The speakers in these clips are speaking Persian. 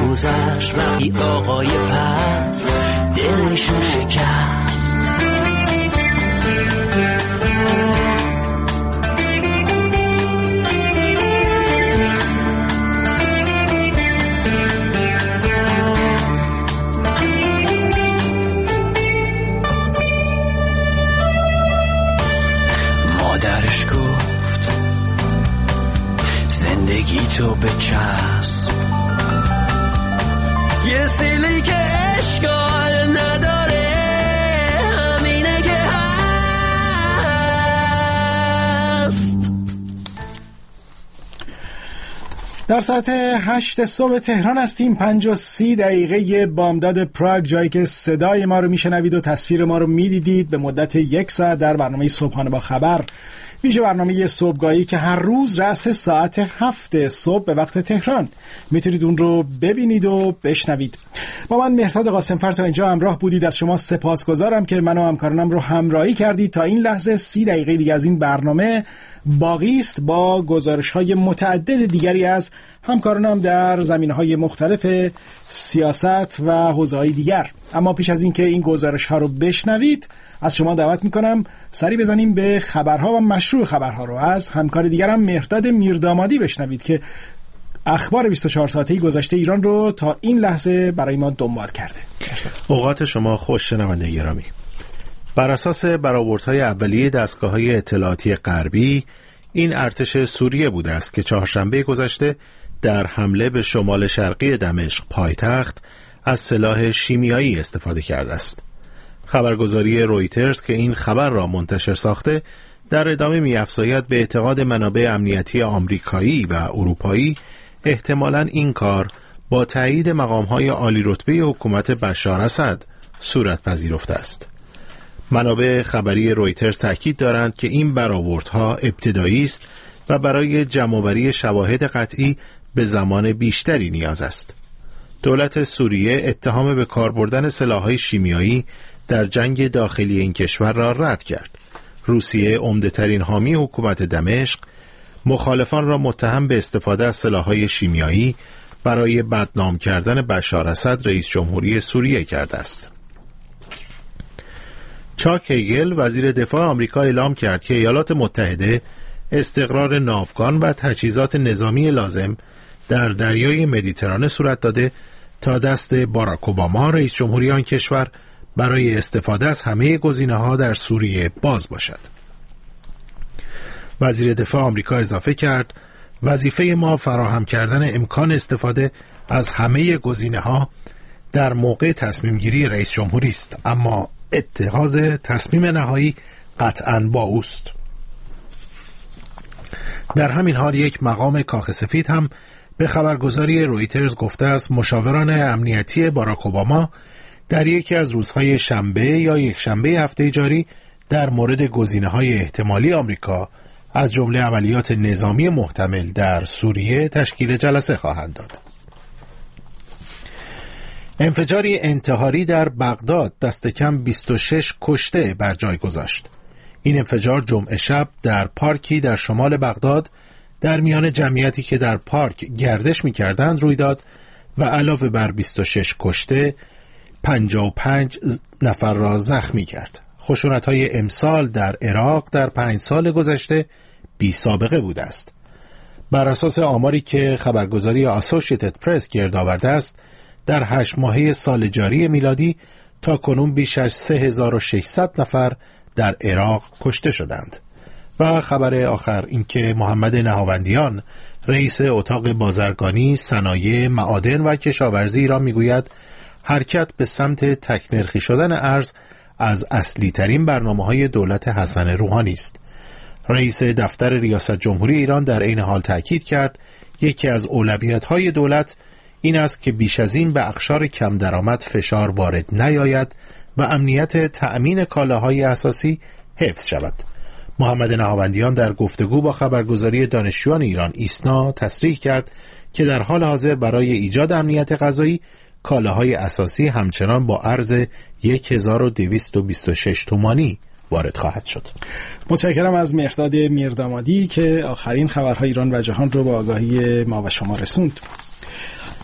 گذشت وقتی آقای پس دلشو شکست. مادرش گفت زندگی تو بچسب، یه سیلی که اشکال نداره همینه که هست. در ساعت 8 صبح تهران هستیم، 5:30 بامداد پراگ، جایی که صدای ما رو میشنوید و تصویر ما رو میدیدید به مدت 1 ساعت در برنامه صبحانه با خبر، ویژه برنامه صبحگاهی که هر روز رأس ساعت 7 صبح به وقت تهران میتونید اون رو ببینید و بشنوید. با من مهرداد قاسمفر تا اینجا همراه بودید. از شما سپاسگزارم که من و همکارانم رو همراهی کردید. تا این لحظه 30 دقیقه دیگه از این برنامه باقی است با گزارش‌های متعدد دیگری از همکارانم در زمینه‌های مختلف سیاست و حوزه‌های دیگر. اما پیش از اینکه این گزارش‌ها رو بشنوید، از شما دعوت می‌کنم سری بزنیم به خبرها و مشروع خبرها رو از همکار دیگرم مهرداد میردامادی بشنوید که اخبار 24 ساعته گذشته ایران رو تا این لحظه برای ما دنبال کرده. اوقات شما خوش شنونده گرامی. بر اساس برآوردهای اولیه دستگاه‌های اطلاعاتی غربی، این ارتش سوریه بوده است که چهارشنبه گذشته در حمله به شمال شرقی دمشق پایتخت از سلاح شیمیایی استفاده کرده است. خبرگزاری رویترز که این خبر را منتشر ساخته در ادامه می‌افزاید به اعتقاد منابع امنیتی آمریکایی و اروپایی احتمالاً این کار با تایید مقام‌های عالی رتبه حکومت بشار اسد صورت پذیرفته است. منابع خبری رویترز تأکید دارند که این برآوردها ابتدایی است و برای جمع‌آوری شواهد قطعی به زمان بیشتری نیاز است. دولت سوریه اتهام به کار بردن سلاح‌های شیمیایی در جنگ داخلی این کشور را رد کرد. روسیه، عمده‌ترین حامی حکومت دمشق، مخالفان را متهم به استفاده از سلاح‌های شیمیایی برای بدنام کردن بشار اسد رئیس جمهوری سوریه کرده است. چاک هیگل وزیر دفاع آمریکا اعلام کرد که ایالات متحده استقرار ناوگان و تجهیزات نظامی لازم در دریای مدیترانه صورت داده تا دست باراک اوباما رئیس جمهوری آن کشور برای استفاده از همه گزینه‌ها در سوریه باز باشد. وزیر دفاع آمریکا اضافه کرد: وظیفه ما فراهم کردن امکان استفاده از همه گزینه‌ها در موقع تصمیم گیری رئیس جمهوری است، اما اتخاذ تصمیم نهایی قطعاً با اوست. در همین حال یک مقام کاخ سفید هم به خبرگزاری رویترز گفته است مشاوران امنیتی باراک اوباما در یکی از روزهای شنبه یا یک شنبه هفته جاری در مورد گزینه‌های احتمالی آمریکا از جمله عملیات نظامی محتمل در سوریه تشکیل جلسه خواهند داد. انفجاری انتحاری در بغداد دست کم 26 کشته بر جای گذاشت. این انفجار جمعه شب در پارکی در شمال بغداد در میان جمعیتی که در پارک گردش می‌کردند روی داد و علاوه بر 26 کشته 55 نفر را زخمی کرد. خشونت‌های امسال در عراق در 5 سال گذشته بی سابقه بوده است. بر اساس آماری که خبرگزاری آسوشیتد پرس گرد آورده است، در 8 ماهه سال جاری میلادی تا کنون بیش از 3600 نفر در عراق کشته شدند. و خبر آخر اینکه محمد نهاوندیان رئیس اتاق بازرگانی، صنایع، معادن و کشاورزی ایران میگوید حرکت به سمت تک‌نرخی شدن ارز از اصلی ترین برنامه‌های دولت حسن روحانی است. رئیس دفتر ریاست جمهوری ایران در این حال تاکید کرد یکی از اولویت‌های دولت این است که بیش از این به اقشار کم درآمد فشار وارد نیاید و امنیت تأمین کالاهای اساسی حفظ شود. محمد نهاوندیان در گفتگو با خبرگزاری دانشجویان ایران ایسنا تصریح کرد که در حال حاضر برای ایجاد امنیت غذایی کالاهای اساسی همچنان با ارز 1226 تومانی وارد خواهد شد. متشکرم از مهرداد میردامادی که آخرین خبرهای ایران و جهان رو با آگاهی ما و شما رسوند.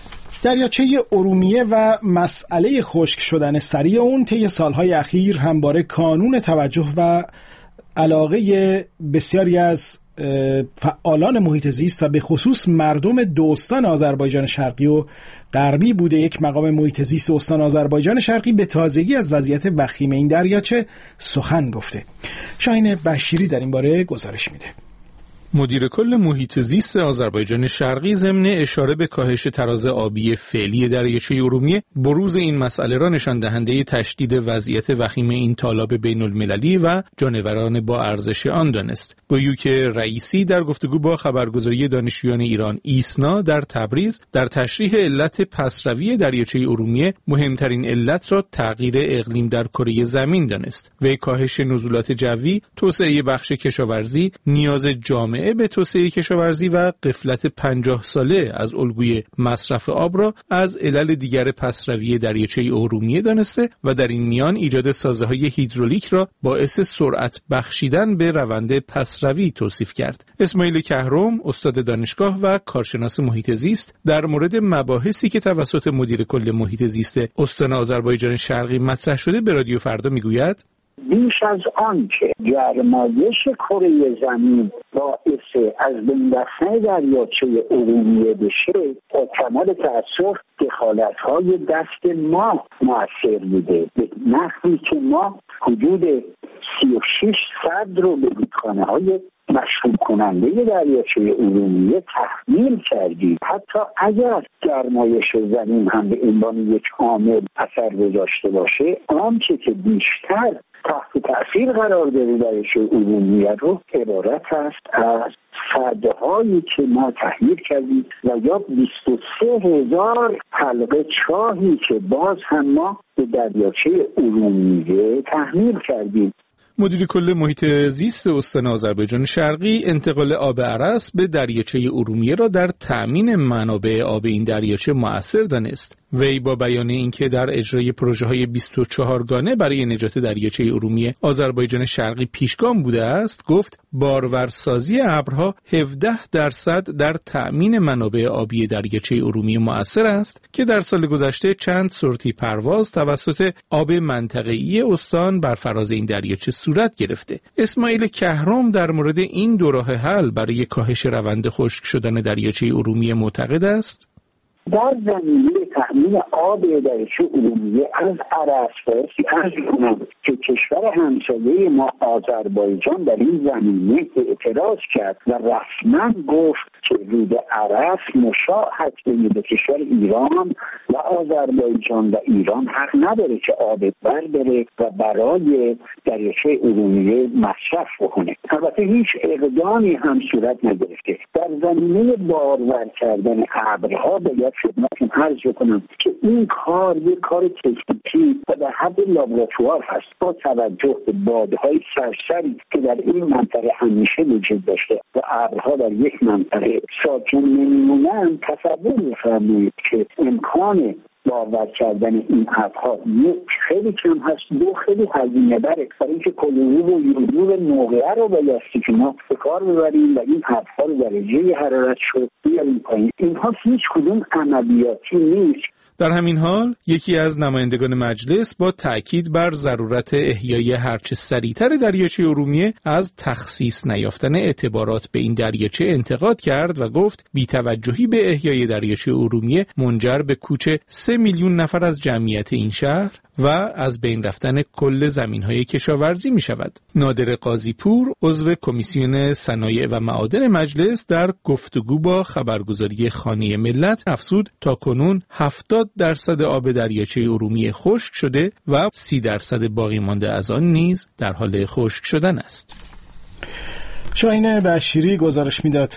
دریاچه ارومیه و مسئله خشک شدن سریع اون طی سالهای اخیر همواره کانون توجه و علاقه بسیاری از فعالان محیط زیست و به خصوص مردم دو استان آذربایجان شرقی و غربی بوده. یک مقام محیط زیست استان آذربایجان شرقی به تازگی از وضعیت وخیم این دریاچه سخن گفته. شاهین بشیری در این باره گزارش میده. مدیر کل محیط زیست آذربایجان شرقی ضمن اشاره به کاهش تراز آبی فعلی دریاچه ارومیه بروز این مسئله را نشان دهنده تشدید وضعیت وخیم این تالاب بین المللی و جانوران با ارزش آن دانست. گویوک رئیسی در گفتگو با خبرگزاری دانشجویان ایران ایسنا در تبریز در تشریح علت پسروی دریاچه ارومیه مهمترین علت را تغییر اقلیم در کره زمین دانست و کاهش نزولات جوی، توسعه بخش کشاورزی، نیاز جامعه به توسعه کشاورزی و غفلت 50 ساله از الگوی مصرف آب را از علل دیگر پسروی دریاچه ارومیه دانسته و در این میان ایجاد سازه‌های هیدرولیک را باعث سرعت بخشیدن به روند پسروی توصیف کرد. اسماعیل کهرم، استاد دانشگاه و کارشناس محیط زیست، در مورد مباحثی که توسط مدیر کل محیط زیست استان آذربایجان شرقی مطرح شده به رادیو فردا میگوید: بیش از آن که گرمایش کره زمین باعث از بین رفتن دریاچه ارومیه بشه، با کمال تأسف دخالت‌های دست ما مؤثر بوده، به نحوی که ما حدود 36 سد رو به رودخانه‌های مشغول کننده دریاچه ارومیه تحمیل کردیم. حتی اگر گرمایش زمین هم به عنوان یک عامل اثر گذاشته باشه، آنچه که بیشتر تحت تأثیر قرار داده دریاچه ارومیه رو عبارت است از سدهایی که ما تحمیل کردیم و یا 23,000 حلقه چاهی که باز هم ما به دریاچه ارومیه تحمیل کردیم. مدیر کل محیط زیست استان آذربایجان شرقی انتقال آب ارس به دریاچه ارومیه را در تأمین منابع آب این دریاچه مؤثر دانست. وی با بیان اینکه در اجرای پروژه‌های 24 گانه برای نجات دریاچه ارومیه آذربایجان شرقی پیشگام بوده است، گفت بارورسازی ابرها 17% در تأمین منابع آبی دریاچه ارومیه مؤثر است که در سال گذشته چند سورتی پرواز توسط آب منطقه‌ای استان بر فراز این دریاچه صورت گرفته. اسماعیل کهرم در مورد این دو راه حل برای کاهش روند خشک شدن دریاچه ارومیه معتقد است: در زمینه تأمین آب دریاچه ارومیه از ارس عرض کنم که کشور همسایه ما آذربایجان در این زمینه اعتراض کرد و رسما گفت که رود ارس مشاهد بین کشور ایران و آذربایجان و ایران حق نداره که آب برداره و برای دریاچه ارومیه مصرف بکنه. البته هیچ اقدامی هم صورت نگرفته. در زمینه بارور کردن ابرها باید خدمتتون عرض کنم که این کار یک کار تکنیکی و در حد لابراتوار هست، با توجه به بادهای سرسری که در این منطقه همیشه وجود داشته و ابرها در یک منطقه ساکن نمیمونن. تصور می‌فرمایید که امکان باور کردن این ابرها یک خیلی کم هست، دو خیلی هزینه بره، برای اینکه کلوروب و یودور نقره رو بایستی که ما به کار ببریم و این ابرها رو درجه حرارت شد بیاریم پایین. اینها هیچ کدوم عملیاتی نیست. در همین حال یکی از نمایندگان مجلس با تأکید بر ضرورت احیای هرچه سریعتر دریاچه ارومیه از تخصیص نیافتن اعتبارات به این دریاچه انتقاد کرد و گفت بی‌توجهی به احیای دریاچه ارومیه منجر به کوچ 3 میلیون نفر از جمعیت این شهر و از بین رفتن کل زمین‌های کشاورزی می شود. نادر قاضی‌پور، عضو کمیسیون صنایع و معادن مجلس، در گفتگو با خبرگزاری خانه ملت افزود تاکنون 70% آب دریاچه ارومیه خشک شده و 30% باقی مانده از آن نیز در حال خشک شدن است. شاهین بشیری گزارش میداد.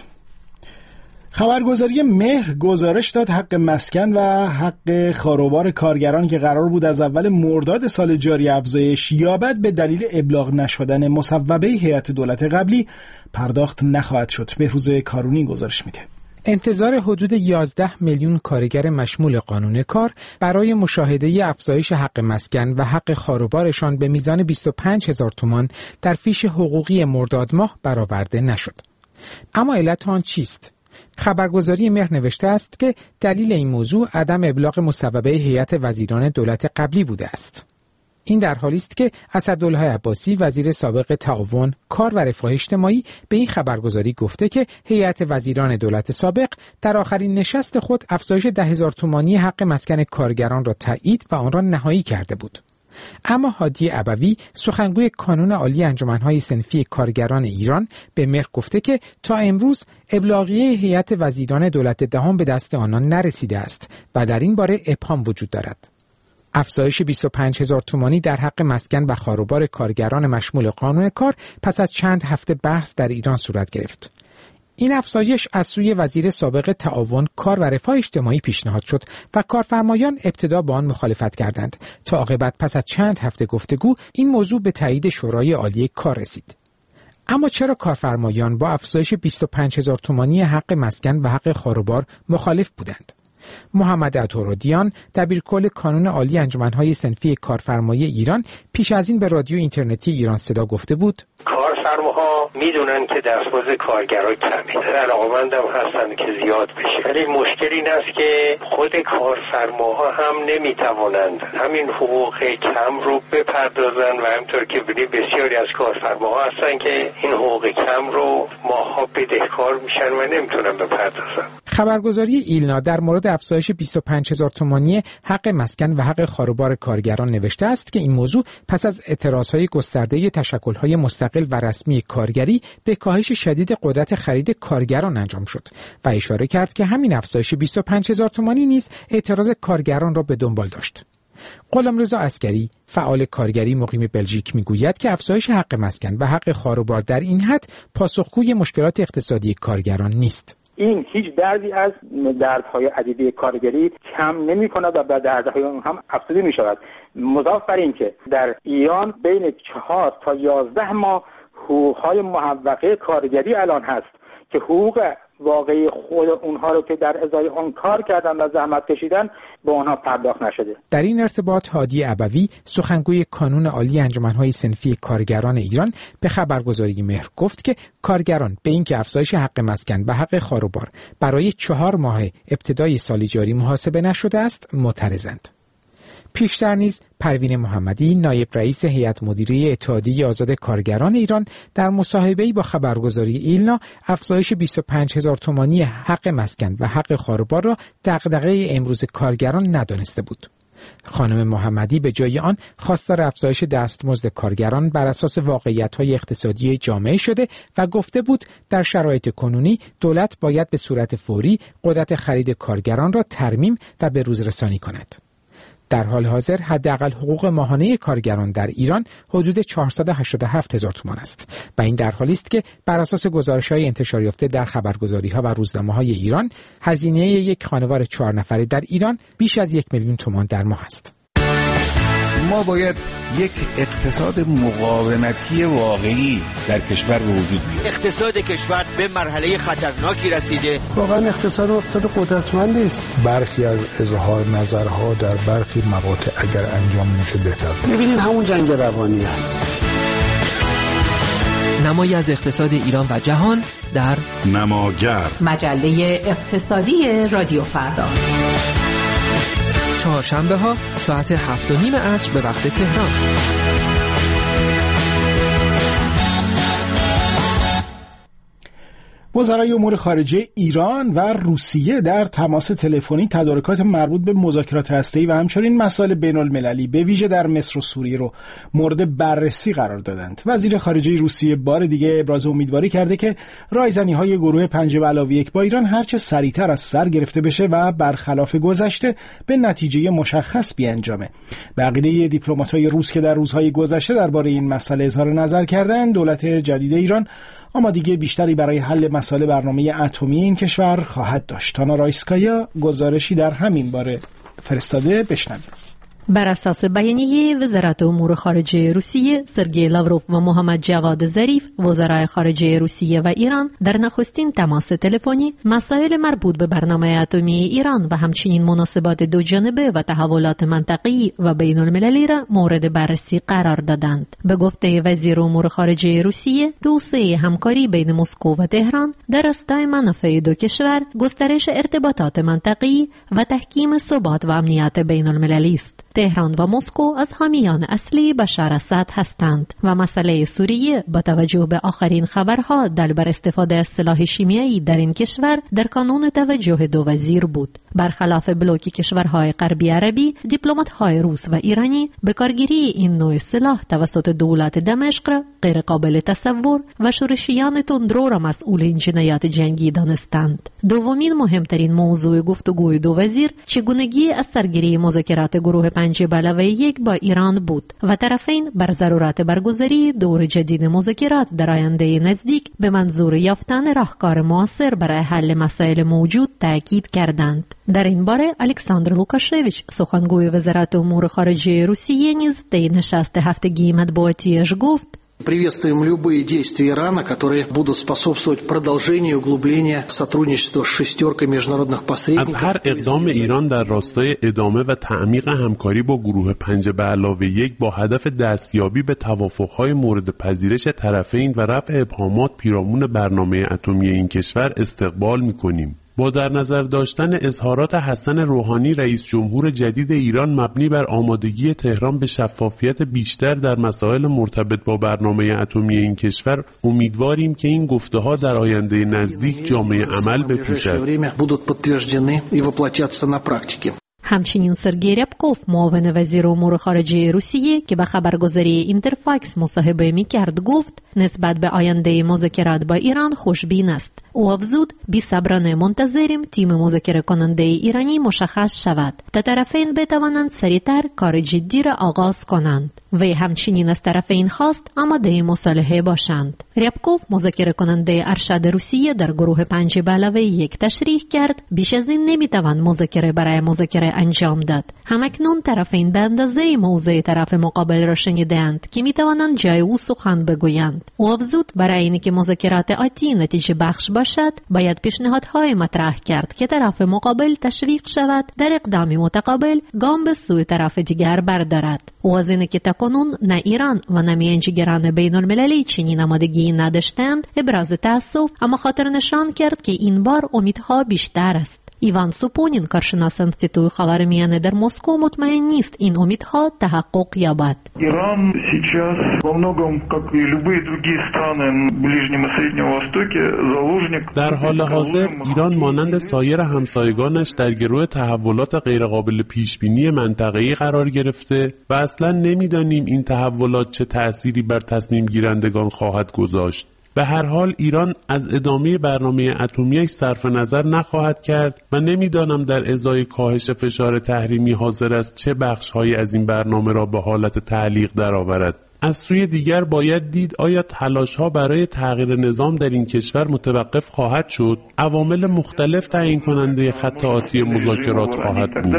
خبرگزاری مهر گزارش داد حق مسکن و حق خاروبار کارگران که قرار بود از اول مرداد سال جاری افزایش یابد به دلیل ابلاغ نشدن مصوبه هیئت دولت قبلی پرداخت نخواهد شد. بهروز کارونی گزارش میده. انتظار حدود 11 میلیون کارگر مشمول قانون کار برای مشاهده افزایش حق مسکن و حق خاروبارشان به میزان 25,000 تومان در فیش حقوقی مرداد ماه برآورده نشد. اما علت آن چیست؟ خبرگزاری مهر نوشته است که دلیل این موضوع عدم ابلاغ مصوبه هیئت وزیران دولت قبلی بوده است. این در حالی است که اسدالله عباسی وزیر سابق تعاون، کار و رفاه اجتماعی به این خبرگزاری گفته که هیئت وزیران دولت سابق در آخرین نشست خود افزایش 10,000 تومانی حق مسکن کارگران را تایید و آن را نهایی کرده بود. اما هادی عبوی سخنگوی کانون عالی انجمن‌های صنفی کارگران ایران به مهر گفته که تا امروز ابلاغیه هیئت وزیران دولت دهم به دست آنان نرسیده است و در این باره ابهام وجود دارد. افزایش 25,000 تومانی در حق مسکن و خاروبار کارگران مشمول قانون کار پس از چند هفته بحث در ایران صورت گرفت. این افزایش از سوی وزیر سابق تعاون، کار و رفاه اجتماعی پیشنهاد شد و کارفرمایان ابتدا با آن مخالفت کردند تا عاقبت پس از چند هفته گفتگو این موضوع به تایید شورای عالی کار رسید. اما چرا کارفرمایان با افزایش 25,000 تومانی حق مسکن و حق خاروبار مخالف بودند؟ محمد عطارودیان دبیرکل کانون عالی انجمن‌های صنفی کارفرمایی ایران پیش از این به رادیو اینترنتی ایران صدا گفته بود: کارفرماها میدونن که دستمزد کارگرها کمه، علاقه‌مندم هستن که زیاد بشه، ولی مشکل این است که خود کارفرماها هم نمیتوانند همین حقوق کم رو بپردازن و همطور که ببینید بسیاری از کارفرماها هستن که این حقوق کم رو ماها بدهکار میشن و نمیتونن بپردازن. خبرگزاری ایلنا در مورد افزایش 25,000 تومانی حق مسکن و حق خاروبار کارگران نوشته است که این موضوع پس از اعتراضهای گسترده تشکل‌های مستقل و رسمی کارگری به کاهش شدید قدرت خرید کارگران انجام شد و اشاره کرد که همین افزایش 25,000 تومانی نیز اعتراض کارگران را به دنبال داشت. غلامرضا عسکری فعال کارگری مقیم بلژیک میگوید که افزایش حق مسکن و حق خاروبار در این حد پاسخگوی مشکلات اقتصادی کارگران نیست. این هیچ دردی از دردهای عدیده کارگری کم نمی کند و به دردهای اون هم افزوده می شود. مضاف بر این که در ایران بین 4 تا 11 ماه حقوقهای محوقه کارگری الان هست که حقوق واقعی خود اونها رو که در ازای آن کار کردن و زحمت کشیدن به اونها پرداخت نشده. در این ارتباط هادی عبوی سخنگوی کانون عالی انجمن‌های صنفی کارگران ایران به خبرگزاری مهر گفت که کارگران به اینکه افزایش حق مسکن و حق خاروبار برای 4 ماه ابتدای سال جاری محاسبه نشده است معترضند. پیشتر نیز پروین محمدی نایب رئیس هیئت مدیره اتحادیه آزاد کارگران ایران در مصاحبه‌ای با خبرگزاری ایلنا افزایش 25,000 تومانی حق مسکن و حق خاروبار را دغدغه امروز کارگران ندانسته بود. خانم محمدی به جای آن خواستار افزایش دستمزد کارگران بر اساس واقعیت‌های اقتصادی جامعه شده و گفته بود در شرایط کنونی دولت باید به صورت فوری قدرت خرید کارگران را ترمیم و به روز رسانی کند. در حال حاضر حداقل حقوق ماهانه کارگران در ایران حدود 487,000 تومان است و این در حالی است که بر اساس گزارش‌های انتشار یافته در خبرگزاری‌ها و روزنامه‌های ایران هزینه یک خانوار 4 نفره در ایران بیش از 1,000,000 تومان در ماه است. ما باید یک اقتصاد مقاومتی واقعی در کشور به وجود بیاریم. اقتصاد کشور به مرحله خطرناکی رسیده. واقعا اقتصاد قدرتمندی است. برخی از اظهار نظرها در برخی مقاطع اگر انجام میشه بهتر. می‌بینید همون جنگ روانی است. نمایی از اقتصاد ایران و جهان در نماگر، مجله اقتصادی رادیو فردا. چهارشنبه ها ساعت 7:30 عصر به وقت تهران. وزرای امور خارجه ایران و روسیه در تماس تلفنی تدارکات مربوط به مذاکرات هسته‌ای و همچنین مسائل بین‌المللی به ویژه در مصر و سوریه رو مورد بررسی قرار دادند. وزیر خارجه روسیه بار دیگه ابراز امیدواری کرده که رایزنی‌های گروه 5+1 با ایران هرچه سریعتر از سر گرفته بشه و برخلاف گذشته به نتیجه مشخص بیانجامه. به عقیده دیپلمات‌های روس که در روزهای گذشته درباره این مسئله اظهار نظر کردند، دولت جدید ایران آمادگی بیشتری برای حل مسائل برنامه اتمی این کشور خواهد داشت. تانا رایسکایا گزارشی در همین باره فرستاده، بشنویم. بر اساس بیانیه وزارت امور خارجه روسیه، سرگئی لاوروف و محمد جواد ظریف وزرای خارجه روسیه و ایران در نخستین تماس تلفنی مسائل مربوط به برنامه اتمی ایران و همچنین مناسبات دو جانبه و تحولات منطقه‌ای و بین المللی را مورد بررسی قرار دادند. به گفته وزیر امور خارجه روسیه، توسعه همکاری بین مسکو و تهران در راستای منافع دو کشور، گسترش ارتباطات منطقه‌ای و تحکیم ثبات و امنیت بین المللی است. تهران و مسکو از حامیان اصلی بشار اسد هستند و مسئله سوریه با توجه به آخرین خبرها دل بر استفاده از سلاح شیمیایی در این کشور در کانون توجه دو وزیر بود. برخلاف بلوک کشورهای غربی عربی، دیپلمات‌های روس و ایرانی به کارگیری این نوع سلاح توسط دولت دمشق را غیر قابل تصور و شورشیان تندرو را مسئول این جنایات جنگی دانستند. دومین مهمترین موضوع گفتگوی دو وزیر چگونگی از سرگیری مذاکرات گروه 5+1 با ایران بود و طرفین بر ضرورت برگزاری دور جدید مذاکرات در آینده نزدیک به منظور یافتن راهکار مؤثر برای حل مسائل موجود تاکید کردند. در این باره الکساندر لوکاشویچ، سخنگوی وزارت امور خارجه روسیه، نیز در نشست هفتگی مطبوعاتیش گفت: Приветствуем любые действия Ирана, которые будут способствовать продолжению и углублению сотрудничества с шестеркой международных посредников. از هر اقدام ایران در راستای ادامه و تعمیق همکاری با گروه 5+1 با هدف دستیابی به توافق‌های مورد پذیرش طرفین و رفع ابهامات پیرامون برنامه اتمی این کشور استقبال می‌کنیم. با در نظر داشتن اظهارات حسن روحانی رئیس جمهور جدید ایران مبنی بر آمادگی تهران به شفافیت بیشتر در مسائل مرتبط با برنامه اتمی این کشور، امیدواریم که این گفته‌ها در آینده نزدیک جامعه عمل بپوشد. همچنین سرگئی ریابکوف، معاون وزیر امور خارجه روسیه که به خبرگزاری اینترفاکس مصاحبه می‌کرد، گفت نسبت به آینده مذاکرات با ایران خوشبین است. او افزود: بی‌صبرانه منتظریم تیم مذاکره کننده ایرانی مشخص شود تا طرفین بتوانند سریعتر کار جدی را آغاز کنند. و همچنین از طرفین خواست آماده مصالحه باشند. ریابکوف، مذاکره کننده ارشد روسیه در گروه 5+1 تشریح کرد: بیش از این نمیتوان مذاکره برای مذاکره انجام داد. همکنون طرفین به اندازه موضع طرف مقابل را شنیدند که میتوانند جای او سخن بگویند. او افزود: برای اینکه مذاکرات آتی نتیجه بخش باشد، باید پیشنهادهای مطرح کرد که طرف مقابل تشویق شود در اقدامی متقابل گام به سوی طرف دیگر بردارد. او از اینکه تاکنون نه ایران و نه میانجیگران بین المللی چنین آمادگی نداشتند ابراز تأسف، اما خاطر نشان کرد که این بار امیدها بیشتر است. ایوان سوپونین، کارشناس انستیتوی خاورمیانه در مسکو، مطمئن نیست این امیدها تحقق یابد. ایران сейчас во многом, как и любые другие страны Ближнего и Среднего Востока, заложник. در حال حاضر ایران مانند سایر همسایگانش در گرو تحولات غیرقابل پیشبینی منطقه‌ای قرار گرفته و اصلا نمیدانیم این تحولات چه تأثیری بر تصمیم گیرندگان خواهد گذاشت. به هر حال ایران از ادامه برنامه اتمیش صرف نظر نخواهد کرد و نمیدانم در ازای کاهش فشار تحریمی حاضر است چه بخش‌هایی از این برنامه را به حالت تعلیق درآورد. از سوی دیگر باید دید آیا تلاش‌ها برای تغییر نظام در این کشور متوقف خواهد شد؟ عوامل مختلف تعیین کننده خط آتی مذاکرات خواهد بود.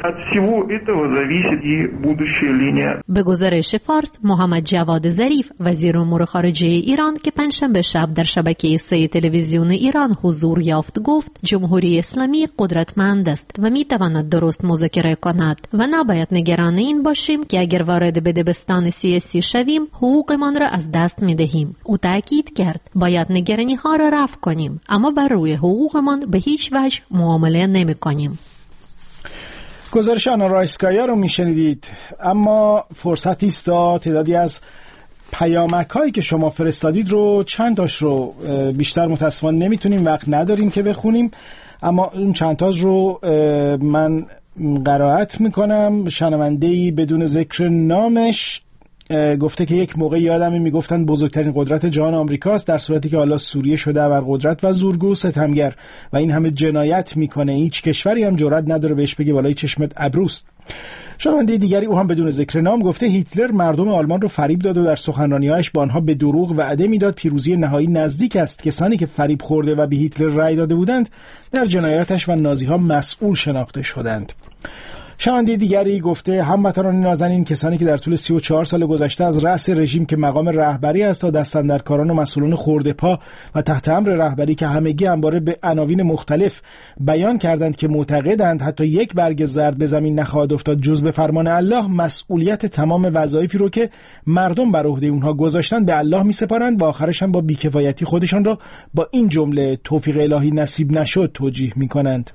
به گزارش فارس، محمد جواد ظریف، وزیر امور خارجه ایران که پنجشنبه شب در شبکه 3 تلویزیون ایران حضور یافت، گفت جمهوری اسلامی قدرتمند است و می‌تواند درست مذاکره کند و نباید نگران این باشیم که اگر وارد بدبستان سیاسی شویم حقوقمان را از دست می‌دهیم. او تاکید کرد باید نگرانی‌ها را رفع کنیم، اما بر روی حقوقمان به هیچ وجه معامله نمی‌کنیم. گزارش آنا رایسکایا رو میشنیدید. اما فرصتی است تا تعدادی از پیامک‌هایی که شما فرستادید رو، چند تاش رو بیشتر متأسفانه نمیتونیم، وقت نداریم که بخونیم، اما اون چند تاش رو من قرائت میکنم. شنونده‌ای بدون ذکر نامش گفته که یک موقع یادمه میگفتن بزرگترین قدرت جهان آمریکاست، در صورتی که حالا سوریه شده ابرقدرت و زورگو ستمگر و این همه جنایت میکنه. هیچ کشوری هم جرئت نداره بهش بگه بالای چشمت ابروست. شنونده دیگری، او هم بدون ذکر نام، گفته هیتلر مردم آلمان رو فریب داد و در سخنرانی‌هایش با آنها به دروغ وعده میداد پیروزی نهایی نزدیک است. کسانی که فریب خورده و به هیتلر رأی داده بودند در جنایاتش و نازی‌ها مسئول شناخته شدند. شنونده دیگری گفته هموطنان نازنین، کسانی که در طول 34 سال گذشته از رأس رژیم که مقام رهبری است تا دستاندرکاران و مسئولان خرده پا و تحت امر رهبری که همگی همواره به عناوین مختلف بیان کردند که معتقدند حتی یک برگ زرد به زمین نخواهد افتاد جز به فرمان الله، مسئولیت تمام وظایفی رو که مردم بر عهده اونها گذاشتن به الله میسپارند و آخرش هم با بی‌کفایتی خودشان را با این جمله توفیق الهی نصیب نشد توجیه می‌کنند.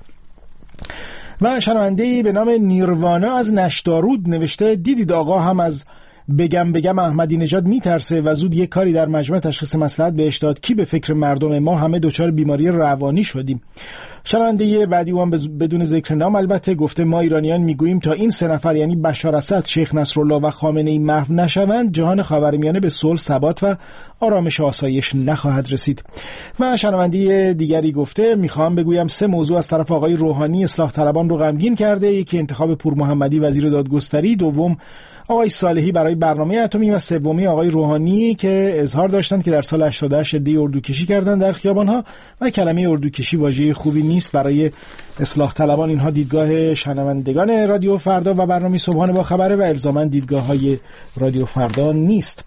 و شنونده‌ای به نام نیروانا از نشدارود نوشته دیدید آقا هم از بگم احمدی نژاد میترسه و زود یک کاری در مجمع تشخیص مصلحت بهش داد. کی به فکر مردم؟ ما همه دچار بیماری روانی شدیم. شنونده بعدی هم بدون ذکر نام البته گفته ما ایرانیان میگوییم تا این 3 نفر یعنی بشار اسد، شیخ نصرالله و خامنه‌ای محو نشوند جهان خاورمیانه به صلح، ثبات و آرامش و آسایش نخواهد رسید. و شنونده دیگری گفته میخوام بگویم 3 موضوع از طرف آقای روحانی اصلاح طلبان رو غمگین کرده. یکی انتخاب پور محمدی وزیر دادگستری، دوم آقای صالحی برای برنامه اتمی و سومی آقای روحانی که اظهار داشتند که در سال 88 عده‌ای اردوکشی کردند در خیابان‌ها و کلمه اردوکشی واژه خوبی نیست برای اصلاح طلبان. اینها دیدگاه شنوندگان رادیو فردا و برنامه صبحانه با خبره و الزاماً دیدگاه‌های رادیو فردا نیست.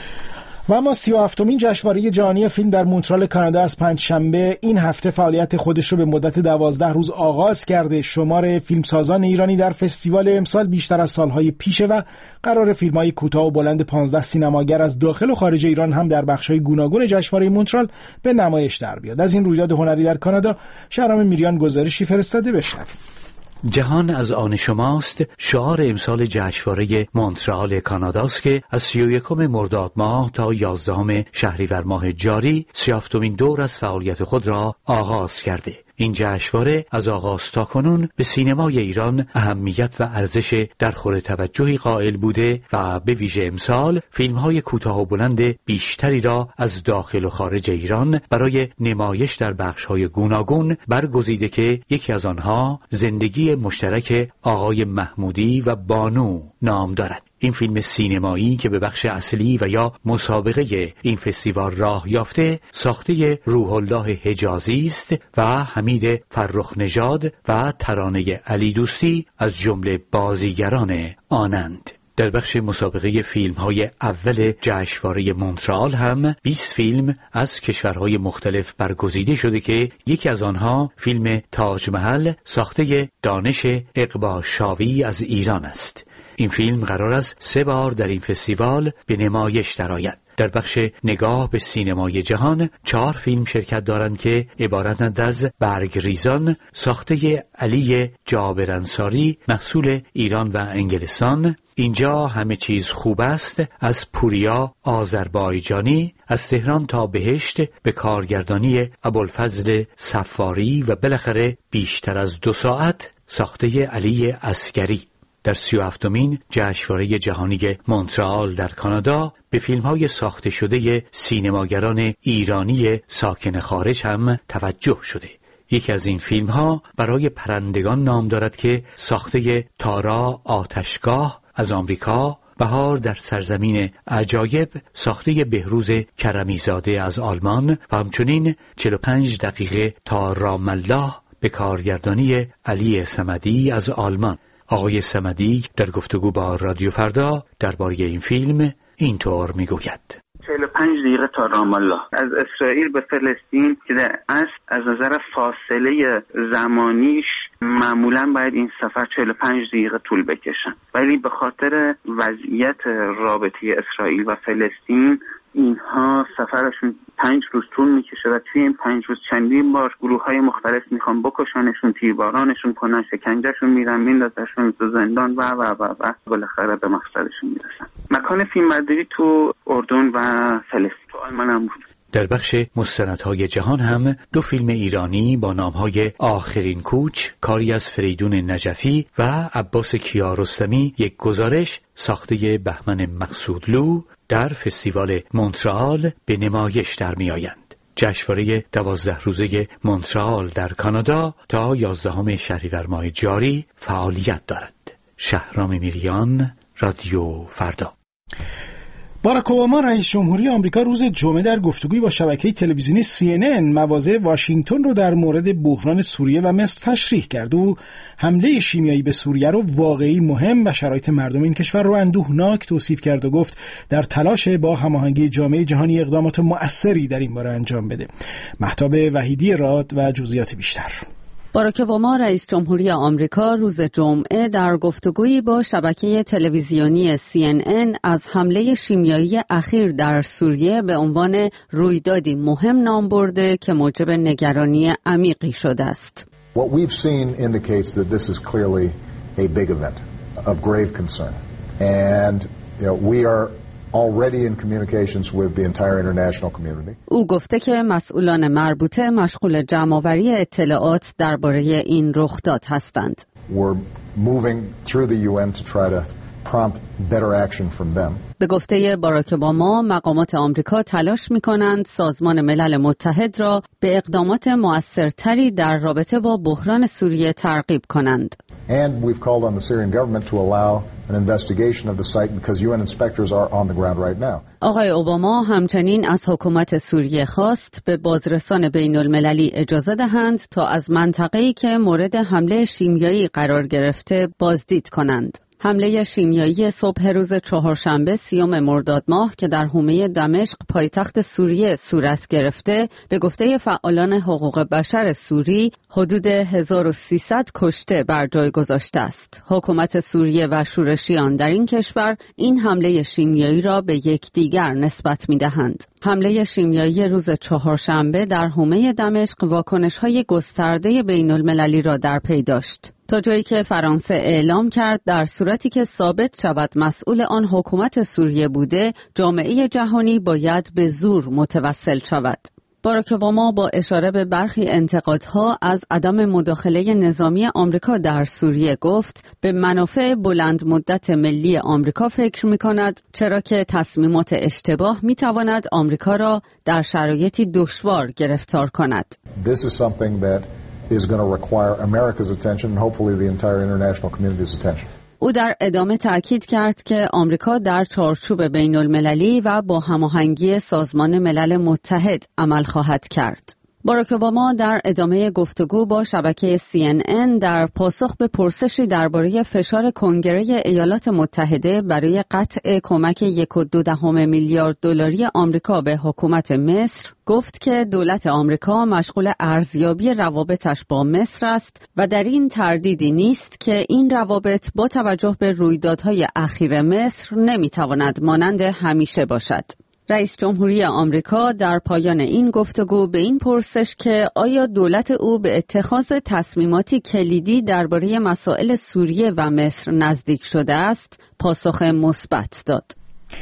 و اما 37مین جشنواره جهانی فیلم در مونترال کانادا از پنجشنبه این هفته فعالیت خودش رو به مدت 12 روز آغاز کرده. شمار فیلمسازان ایرانی در فستیوال امسال بیشتر از سالهای پیشه و قرار فیلم‌های کوتاه و بلند 15 سینماگر از داخل و خارج ایران هم در بخش‌های گوناگون جشنواره مونترال به نمایش در بیاد. از این رویداد هنری در کانادا شهرام میریان گزارشی فرستاده. بشنوید. جهان از آن شماست شعار امسال جشنواره مونترال کاناداست که از 31 مرداد ماه تا 11 شهریور ماه جاری 37مین دور از فعالیت خود را آغاز کرده. این جشنواره از آغاز تا کنون به سینمای ایران اهمیت و ارزش درخور توجهی قائل بوده و به ویژه امسال فیلم‌های کوتاه و بلند بیشتری را از داخل و خارج ایران برای نمایش در بخش‌های گوناگون برگزیده که یکی از آنها زندگی مشترک آقای محمودی و بانو نام دارد. این فیلم سینمایی که به بخش اصلی و یا مسابقه این فستیوال راه یافته ساخته روح الله حجازی است و حمید فرخ نژاد و ترانه علی دوستی از جمله بازیگران آنند. در بخش مسابقه فیلم‌های اول جشنواره مونترال هم 20 فیلم از کشورهای مختلف برگزیده شده که یکی از آنها فیلم تاج محل ساخته دانش اقباشاوی از ایران است. این فیلم قرار است 3 بار در این فستیوال به نمایش درآید. در بخش نگاه به سینمای جهان 4 فیلم شرکت دارند که عبارتند از برگریزان ساخته علی جابر انصاری محصول ایران و انگلستان، اینجا همه چیز خوب است از پوریا آذربایجانی، از تهران تا بهشت به کارگردانی ابوالفضل صفاری و بالاخره بیشتر از 2 ساعت ساخته علی عسکری. در 37مین جشنواره جهانی مونترال در کانادا به فیلم‌های ساخته شده سینماگران ایرانی ساکن خارج هم توجه شده. یکی از این فیلم‌ها برای پرندگان نام دارد که ساخته تارا آتشگاه از آمریکا، بهار در سرزمین عجایب ساخته بهروز کرمیزاده از آلمان و همچنین 45 دقیقه تا رام الله به کارگردانی علی صمدی از آلمان. آقای صمدی در گفتگو با رادیو فردا درباره این فیلم اینطور میگوید: 45 دقیقه تا رام الله از اسرائیل به فلسطین که در اصل از نظر فاصله زمانیش معمولا باید این سفر 45 دقیقه طول بکشن، ولی به خاطر وضعیت رابطه اسرائیل و فلسطین اینها سفرشون 5 روز طول میکشه و توی این 5 روز چندین بار گروه‌های مختلف میخوان بکشنشون، تیربارانشون کنن، شکنجهشون میدن، میندازنشون تو زندان و بالاخره به مقصدشون میرسن. مکان فیلمبرداری تو اردن و فلسطین تو آلمان هم بود. در بخش مستندهای جهان هم 2 فیلم ایرانی با نامهای آخرین کوچ کاری از فریدون نجفی و عباس کیارستمی یک گزارش ساخته بهمن مقصودلو در فستیوال مونترال به نمایش در می آیند. جشنواره 12 روزه مونترال در کانادا تا 11 شهریور ماه جاری فعالیت دارد. شهرام میریان، رادیو فردا. باراک اوباما رئیس جمهوری آمریکا روز جمعه در گفتگویی با شبکه تلویزیونی CNN مواضع واشنگتن رو در مورد بحران سوریه و مصر تشریح کرد و حمله شیمیایی به سوریه رو واقعی مهم و شرایط مردم این کشور رو اندوهناک توصیف کرد و گفت در تلاش با هماهنگی جامعه جهانی اقدامات مؤثری در این باره انجام بده. مهتاب وحیدی راد و جزئیات بیشتر. باراک اوباما رئیس جمهوری آمریکا روز جمعه در گفتگویی با شبکه تلویزیونی CNN از حمله شیمیایی اخیر در سوریه به عنوان رویدادی مهم نام برده که موجب نگرانی عمیقی شده است. What we've seen indicates that this is clearly a big event of grave concern. And we are already in communications with the entire international community. او گفته که مسئولان مربوطه مشغول جمع‌آوری اطلاعات درباره این رخداد هستند. We're moving through the UN to try to prompt better action from them. به گفته باراک اوباما مقامات آمریکا تلاش می‌کنند سازمان ملل متحد را به اقدامات مؤثرتری در رابطه با بحران سوریه ترغیب کنند. And we've called on the Syrian government to allow an investigation of the site because UN inspectors are on the ground right now. آقای اوباما همچنین از حکومت سوریه خواست به بازرسان بین المللی اجازه دهند تا از منطقه‌ای که مورد حمله شیمیایی قرار گرفته بازدید کنند. حمله شیمیایی صبح روز چهارشنبه 30 مرداد ماه که در حومه دمشق پایتخت سوریه صورت گرفته به گفته فعالان حقوق بشر سوری حدود 1300 کشته بر جای گذاشته است. حکومت سوریه و شورشیان در این کشور این حمله شیمیایی را به یکدیگر نسبت می‌دهند. حمله شیمیایی روز چهارشنبه در حومه دمشق واکنش‌های گسترده بین‌المللی را در پی داشت. تا جایی که فرانسه اعلام کرد در صورتی که ثابت شود مسئول آن حکومت سوریه بوده، جامعه جهانی باید به زور متوسل شود. باراک اوباما با اشاره به برخی انتقادها از عدم مداخله نظامی آمریکا در سوریه گفت به منافع بلند مدت ملی آمریکا فکر می‌کند، چرا که تصمیمات اشتباه می‌تواند آمریکا را در شرایطی دشوار گرفتار کند. This is something that is going to require America's attention and hopefully the entire international community's attention. او در ادامه تأکید کرد که آمریکا در چارچوب بین المللی و با هماهنگی سازمان ملل متحد عمل خواهد کرد. باراک اوباما در ادامه گفتگو با شبکه CNN در پاسخ به پرسشی درباره فشار کنگره ایالات متحده برای قطع کمک 1.2 میلیارد دلاری آمریکا به حکومت مصر گفت که دولت آمریکا مشغول ارزیابی روابطش با مصر است و در این تردیدی نیست که این روابط با توجه به رویدادهای اخیر مصر نمیتواند مانند همیشه باشد. رئیس جمهوری آمریکا در پایان این گفتگو به این پرسش که آیا دولت او به اتخاذ تصمیماتی کلیدی درباره مسائل سوریه و مصر نزدیک شده است، پاسخ مثبت داد.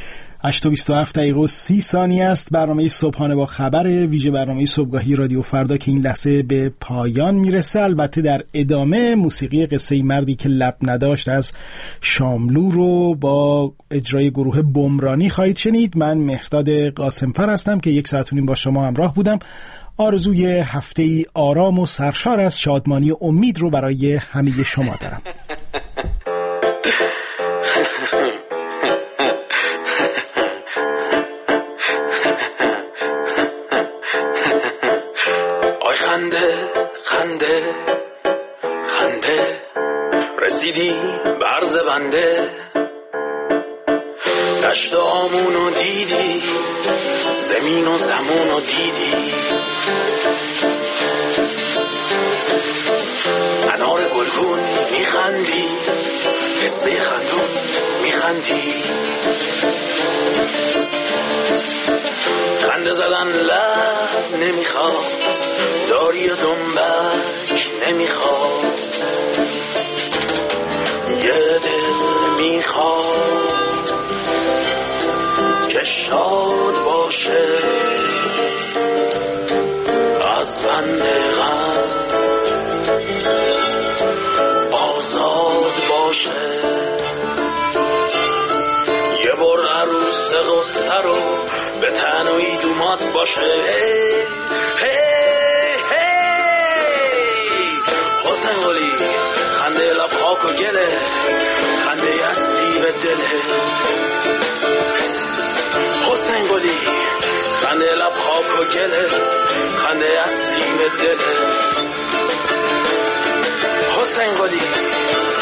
8:27 است. برنامه صبحانه با خبر ویژه برنامه صبحگاهی رادیو فردا که این لحظه به پایان میرسه. البته در ادامه موسیقی قصه مردی که لب نداشت از شاملو رو با اجرای گروه بمرانی خواهید شنید. من مهرداد قاسمفر هستم که 1 ساعت و نیم با شما همراه بودم. آرزوی هفته‌ای آرام و سرشار از شادمانی و امید رو برای همه شما دارم. خنده رسیدی برز بنده دشت آمونو دیدی زمین و زمونو دیدی انار گلگون میخندی قصه خندون میخندی خنده زدن لب نمیخواد داری و دنبک نمیخواد یه دل میخواد که شاد باشه از بند غم آزاد باشه یه بار عروس غصه رو به تن و ایدومات باشه حسین قلی خنده لب خاک و گله خنده اصلی به دله حسین گلی خنده لب خاک و گله خنده اصلیم دله حسین گلی